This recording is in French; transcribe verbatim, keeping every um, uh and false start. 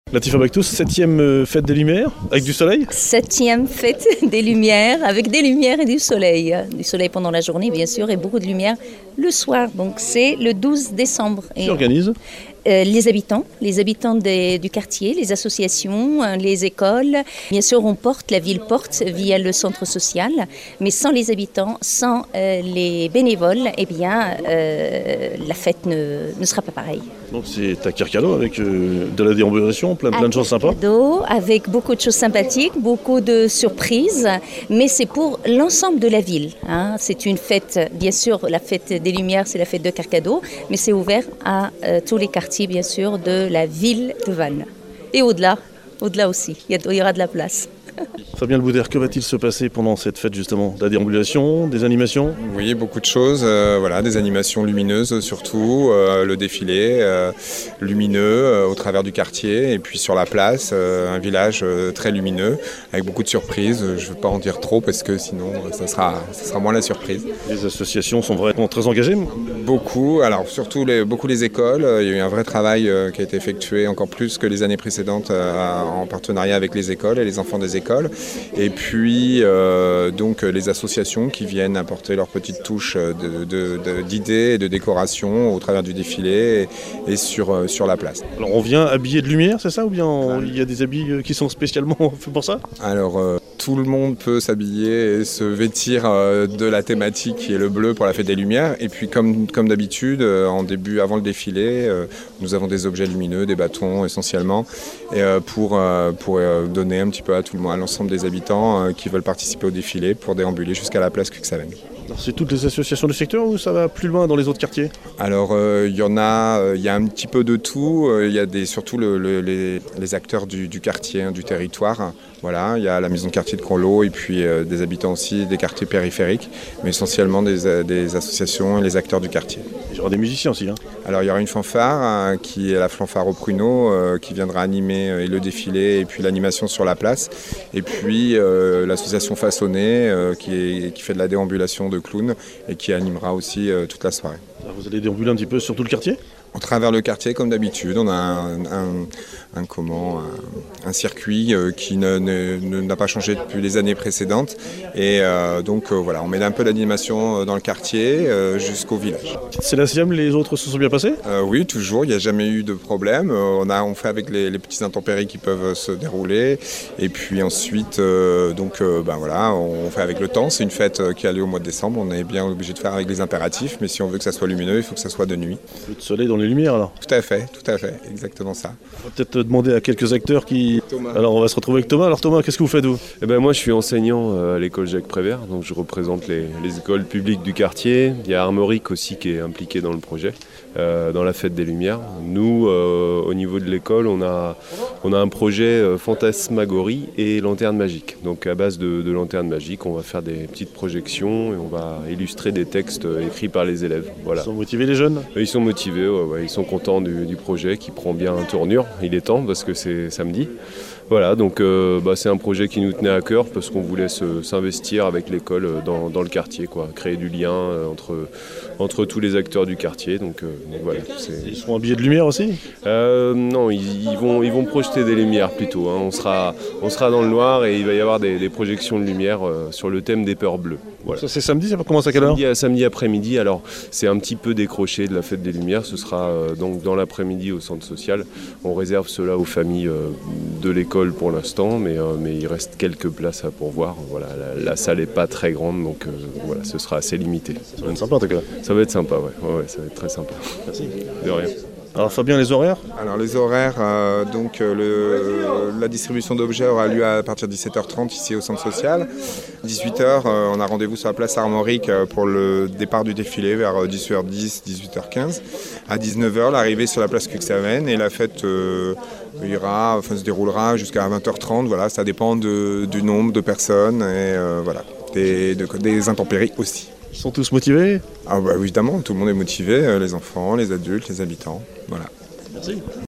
Latifa Baktous, septième fête des Lumières, avec du soleil. Septième fête des Lumières, avec des lumières et du soleil. Du soleil pendant la journée, bien sûr, et beaucoup de lumière le soir. Donc c'est le douze décembre. Qui organise ? Euh, les habitants, les habitants des, du quartier, les associations, euh, les écoles. Bien sûr, on porte, la ville porte via le centre social, mais sans les habitants, sans euh, les bénévoles, eh bien, euh, la fête ne, ne sera pas pareille. Donc c'est à Kerkado avec euh, de la déambulation, plein, plein de choses sympas. Kerkado, avec beaucoup de choses sympathiques, beaucoup de surprises, mais c'est pour l'ensemble de la ville. Hein. C'est une fête, bien sûr, la fête des Lumières, c'est la fête de Kerkado, mais c'est ouvert à euh, tous les quartiers, bien sûr, de la ville de Vannes. Et au-delà, au-delà aussi, il y, y aura de la place. Fabien Leboudère, que va-t-il se passer pendant cette fête justement ? De la déambulation, des animations ? Oui, beaucoup de choses, euh, voilà, des animations lumineuses surtout, euh, le défilé euh, lumineux euh, au travers du quartier et puis sur la place, euh, un village euh, très lumineux avec beaucoup de surprises. Je ne veux pas en dire trop parce que sinon euh, ça sera, ça sera moins la surprise. Les associations sont vraiment très engagées ? Beaucoup, alors surtout les, beaucoup les écoles. Il y a eu un vrai travail euh, qui a été effectué encore plus que les années précédentes euh, en partenariat avec les écoles et les enfants des écoles. Et puis euh, donc les associations qui viennent apporter leur petite touche de, de, de, d'idées et de décoration au travers du défilé et, et sur, sur la place. Alors on vient habillé de lumière, c'est ça ? Ou bien on, il y a des habits qui sont spécialement faits pour ça ? Alors euh, tout le monde peut s'habiller et se vêtir euh, de la thématique qui est le bleu pour la fête des Lumières. Et puis comme, comme d'habitude, euh, en début, avant le défilé, euh, nous avons des objets lumineux, des bâtons essentiellement, et, euh, pour, euh, pour euh, donner un petit peu à tout le monde, à l'ensemble des habitants euh, qui veulent participer au défilé pour déambuler jusqu'à la place Cuxhaven. Alors c'est toutes les associations du secteur ou ça va plus loin dans les autres quartiers ? Alors il euh, y en a, il euh, y a un petit peu de tout. Il euh, y a des, surtout le, le, les, les acteurs du, du quartier, hein, du territoire. Voilà, il y a la maison de quartier de Conlo et puis euh, des habitants aussi des quartiers périphériques, mais essentiellement des, des associations et les acteurs du quartier. Il y aura des musiciens aussi. Hein. Alors il y aura une fanfare hein, qui est la fanfare au pruneau euh, qui viendra animer euh, le défilé et puis l'animation sur la place. Et puis euh, l'association Façonné euh, qui, est, qui fait de la déambulation de clowns et qui animera aussi euh, toute la soirée. Alors vous allez déambuler un petit peu sur tout le quartier ? Au travers le quartier, comme d'habitude, on a un, un, un, comment, un, un circuit euh, qui ne, ne, ne, n'a pas changé depuis les années précédentes. Et euh, donc euh, voilà, on met un peu d'animation dans le quartier euh, jusqu'au village. C'est la sixième, les autres se sont bien passés ? euh, Oui, toujours, il n'y a jamais eu de problème. Euh, on, a, on fait avec les, les petits intempéries qui peuvent se dérouler. Et puis ensuite, euh, donc, euh, ben voilà, on fait avec le temps. C'est une fête qui a lieu au mois de décembre. On est bien obligé de faire avec les impératifs. Mais si on veut que ça soit lumineux, il faut que ça soit de nuit. Le soleil dans les lumières alors ? Tout à fait, tout à fait, exactement ça. On va peut-être demander à quelques acteurs qui... Thomas. Alors on va se retrouver avec Thomas. Alors Thomas, qu'est-ce que vous faites vous ? Eh ben, moi je suis enseignant à l'école Jacques Prévert, donc je représente les, les écoles publiques du quartier. Il y a Armorique aussi qui est impliqué dans le projet, euh, dans la fête des Lumières. Nous, euh, au niveau de l'école, on a, on a un projet euh, fantasmagorie et lanterne magique. Donc à base de, de lanterne magique, on va faire des petites projections et on va illustrer des textes écrits par les élèves. Voilà. Ils sont motivés les jeunes ? Ils sont motivés, ouais, ouais, ils sont contents du, du projet qui prend bien tournure. Il est temps parce que c'est samedi. Voilà, donc euh, bah, c'est un projet qui nous tenait à cœur parce qu'on voulait se, s'investir avec l'école dans, dans le quartier, quoi, créer du lien euh, entre, entre tous les acteurs du quartier. Donc, euh, donc voilà. C'est... Ils seront habillés de lumière aussi ? euh, Non, ils, ils, vont, ils vont projeter des lumières plutôt. Hein. On sera, on sera dans le noir et il va y avoir des, des projections de lumière euh, sur le thème des peurs bleues. Voilà. Ça c'est samedi, ça commence à quelle heure ? Samedi, samedi après-midi, alors c'est un petit peu décroché de la fête des Lumières, ce sera euh, donc dans l'après-midi au centre social. On réserve cela aux familles euh, de l'école pour l'instant, mais, euh, mais il reste quelques places à pourvoir. Voilà, la, la salle n'est pas très grande, donc euh, voilà, ce sera assez limité. Ça va être sympa en tout cas. Ça va être sympa, ouais, ouais, ouais ça va être très sympa. Merci. De rien. Alors Fabien, les horaires ? Alors les horaires, euh, donc euh, le, la distribution d'objets aura lieu à partir de dix-sept heures trente ici au centre social. dix-huit heures, euh, on a rendez-vous sur la place Armorique euh, pour le départ du défilé vers dix-huit heures dix, dix-huit heures quinze. À dix-neuf heures, l'arrivée sur la place Cuxhaven et la fête euh, ira, enfin, se déroulera jusqu'à vingt heures trente. Voilà, ça dépend de, du nombre de personnes et euh, voilà, des, de, des intempéries aussi. Ils sont tous motivés ? Ah bah évidemment, tout le monde est motivé, les enfants, les adultes, les habitants. Voilà. Merci.